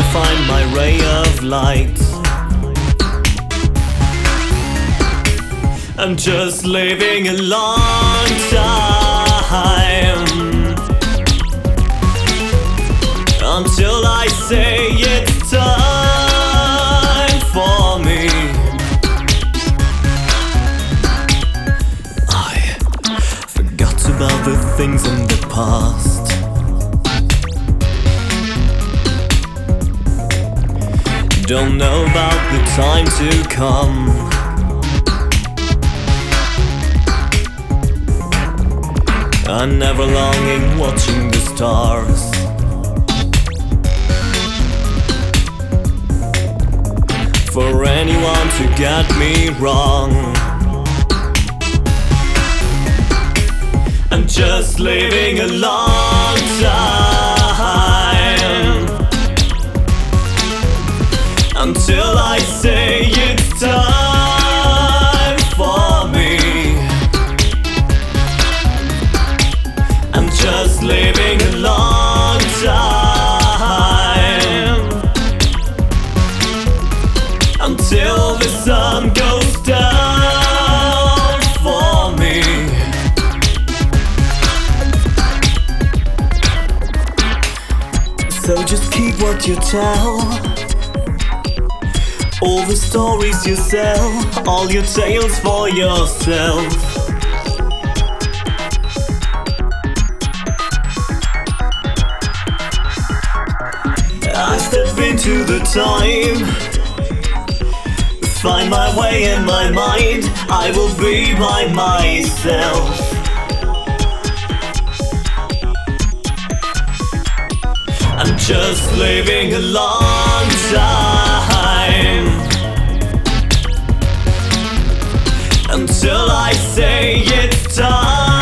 find my ray of light. I'm just living a long time until I say it's time for me. I forgot about the things in the past. Don't know about the time to come. I'm never longing watching the stars. For anyone to get me wrong, I'm just living a long time until I say it's time for me. I'm just living a long time until the sun goes down for me. So just keep what you tell, all the stories you sell, all your tales for yourself. I step into the time, find my way in my mind. I will be by myself. I'm just living a long time until I say it's time.